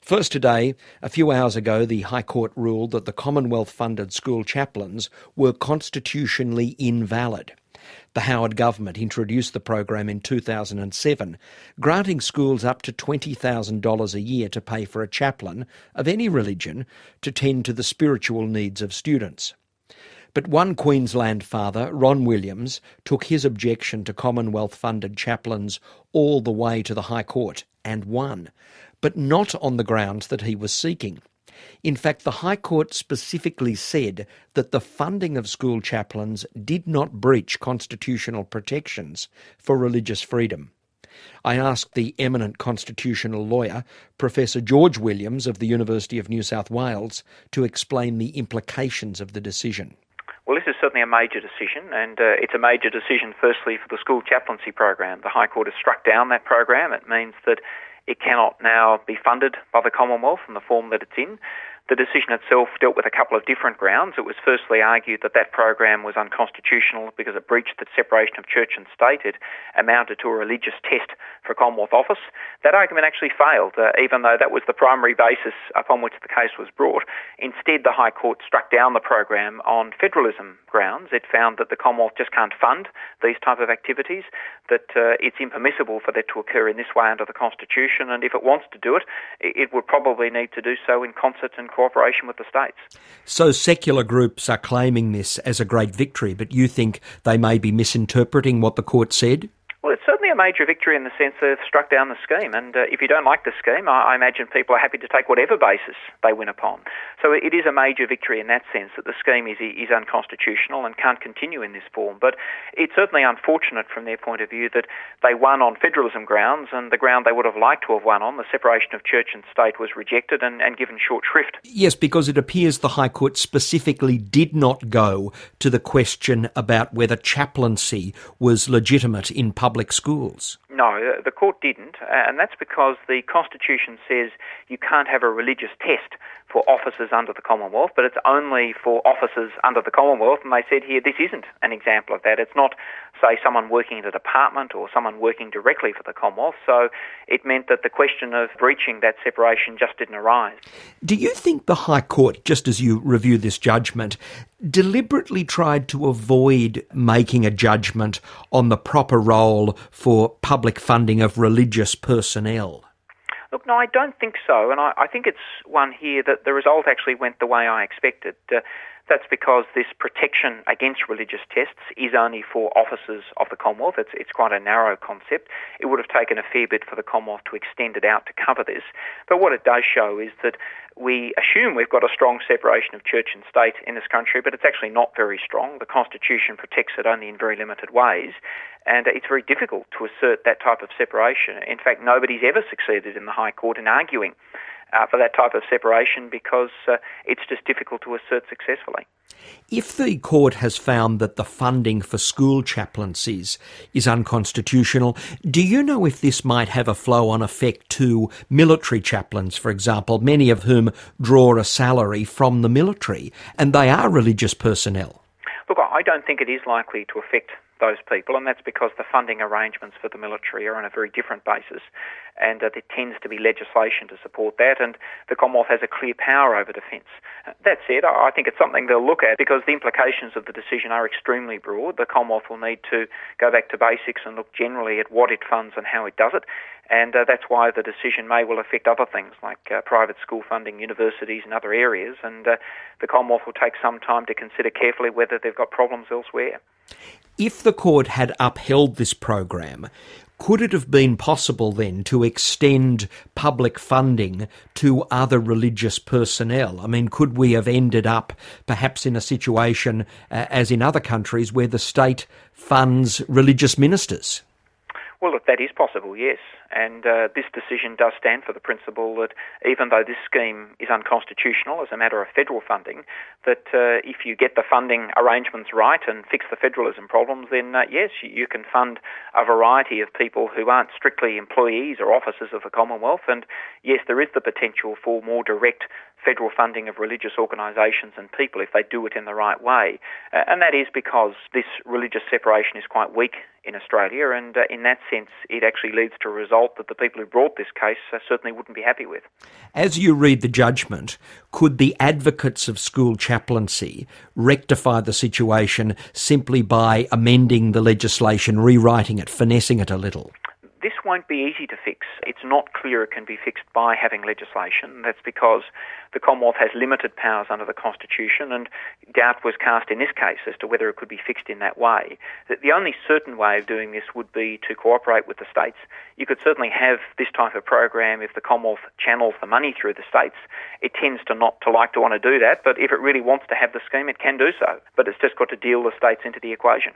First today, a few hours ago, the High Court ruled that the Commonwealth-funded school chaplains were constitutionally invalid. The Howard government introduced the program in 2007, granting schools up to $20,000 a year to pay for a chaplain of any religion to tend to the spiritual needs of students. But one Queensland father, Ron Williams, took his objection to Commonwealth-funded chaplains all the way to the High Court and won, but not on the grounds that he was seeking. In fact, the High Court specifically said that the funding of school chaplains did not breach constitutional protections for religious freedom. I asked the eminent constitutional lawyer, Professor George Williams of the University of New South Wales, to explain the implications of the decision. Well, this is certainly a major decision, and it's a major decision firstly for the school chaplaincy program. The High Court has struck down that program. It means that it cannot now be funded by the Commonwealth in the form that it's in. The decision itself dealt with a couple of different grounds. It was firstly argued that that program was unconstitutional because it breached the separation of church and state. It amounted to a religious test for Commonwealth office. That argument actually failed, even though that was the primary basis upon which the case was brought. Instead, the High Court struck down the program on federalism grounds. It found that the Commonwealth just can't fund these type of activities, that it's impermissible for that to occur in this way under the Constitution, and if it wants to do it, it would probably need to do so in concert and cooperation with the states. So secular groups are claiming this as a great victory, but you think they may be misinterpreting what the court said? Well, it's certainly a major victory in the sense that they've struck down the scheme, and if you don't like the scheme, I imagine people are happy to take whatever basis they win upon. So it is a major victory in that sense, that the scheme is unconstitutional and can't continue in this form. But it's certainly unfortunate from their point of view that they won on federalism grounds, and the ground they would have liked to have won on, the separation of church and state, was rejected and given short shrift. Yes, because it appears the High Court specifically did not go to the question about whether chaplaincy was legitimate in public schools. No, the court didn't, and that's because the Constitution says you can't have a religious test for officers under the Commonwealth, but it's only for officers under the Commonwealth, and they said here this isn't an example of that. It's not, say, someone working in a department or someone working directly for the Commonwealth, so it meant that the question of breaching that separation just didn't arise. Do you think the High Court, just as you review this judgment, deliberately tried to avoid making a judgment on the proper role for public funding of religious personnel? Look, no, I don't think so, and I think it's one here that the result actually went the way I expected. That's because this protection against religious tests is only for officers of the Commonwealth. It's quite a narrow concept. It would have taken a fair bit for the Commonwealth to extend it out to cover this. But what it does show is that we assume we've got a strong separation of church and state in this country, but it's actually not very strong. The Constitution protects it only in very limited ways, and it's very difficult to assert that type of separation. In fact, nobody's ever succeeded in the High Court in arguing for that type of separation because it's just difficult to assert successfully. If the court has found that the funding for school chaplaincies is unconstitutional, do you know if this might have a flow-on effect to military chaplains, for example, many of whom draw a salary from the military, and they are religious personnel? Look, I don't think it is likely to affect those people, and that's because the funding arrangements for the military are on a very different basis, and there tends to be legislation to support that, and the Commonwealth has a clear power over defence. That said, I think it's something they'll look at because the implications of the decision are extremely broad. The Commonwealth will need to go back to basics and look generally at what it funds and how it does it, and that's why the decision may well affect other things like private school funding, universities and other areas, and the Commonwealth will take some time to consider carefully whether they've got problems elsewhere. If the court had upheld this program, could it have been possible then to extend public funding to other religious personnel? I mean, could we have ended up perhaps in a situation, as in other countries, where the state funds religious ministers? Well, look, that is possible, yes. And this decision does stand for the principle that even though this scheme is unconstitutional as a matter of federal funding, that if you get the funding arrangements right and fix the federalism problems, then yes, you can fund a variety of people who aren't strictly employees or officers of the Commonwealth. And yes, there is the potential for more direct federal funding of religious organisations and people if they do it in the right way. And that is because this religious separation is quite weak in Australia, and in that sense it actually leads to a result result that the people who brought this case certainly wouldn't be happy with. As you read the judgment, could the advocates of school chaplaincy rectify the situation simply by amending the legislation, rewriting it, finessing it a little? This won't be easy to fix. It's not clear it can be fixed by having legislation. That's because the Commonwealth has limited powers under the Constitution, and doubt was cast in this case as to whether it could be fixed in that way. The only certain way of doing this would be to cooperate with the states. You could certainly have this type of program if the Commonwealth channels the money through the states. It tends to not to like to want to do that, but if it really wants to have the scheme, it can do so. But it's just got to deal the states into the equation.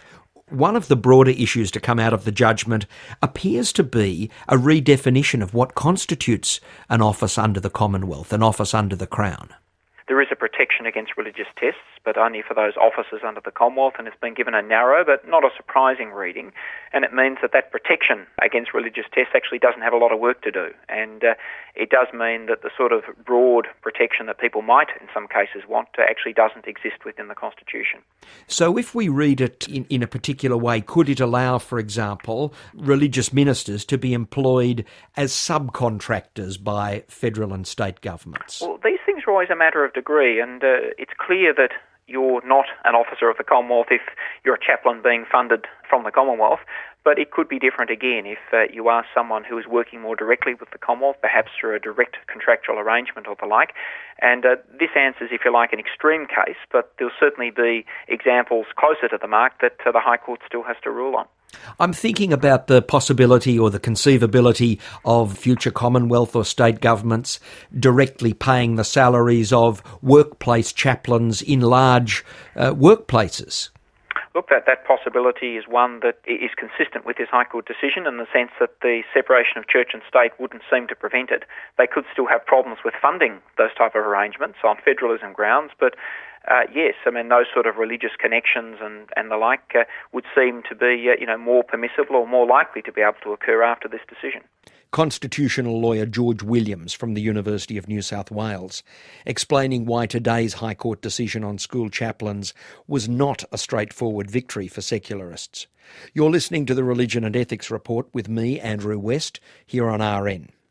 One of the broader issues to come out of the judgment appears to be a redefinition of what constitutes an office under the Commonwealth, an office under the Crown. There is a protection against religious tests, but only for those officers under the Commonwealth, and it's been given a narrow but not a surprising reading, and it means that protection against religious tests actually doesn't have a lot of work to do, and it does mean that the sort of broad protection that people might in some cases want actually doesn't exist within the Constitution. So if we read it in a particular way, could it allow, for example, religious ministers to be employed as subcontractors by federal and state governments? Well, these things are always a matter of degree, and it's clear that you're not an officer of the Commonwealth if you're a chaplain being funded from the Commonwealth, but it could be different again if you are someone who is working more directly with the Commonwealth, perhaps through a direct contractual arrangement or the like. And this answers, if you like, an extreme case, but there'll certainly be examples closer to the mark that the High Court still has to rule on. I'm thinking about the possibility or the conceivability of future Commonwealth or state governments directly paying the salaries of workplace chaplains in large workplaces. Look, that possibility is one that is consistent with this High Court decision in the sense that the separation of church and state wouldn't seem to prevent it. They could still have problems with funding those type of arrangements on federalism grounds, but yes, I mean, those sort of religious connections and the like would seem to be more permissible or more likely to be able to occur after this decision. Constitutional lawyer George Williams from the University of New South Wales, explaining why today's High Court decision on school chaplains was not a straightforward victory for secularists. You're listening to the Religion and Ethics Report with me, Andrew West, here on RN.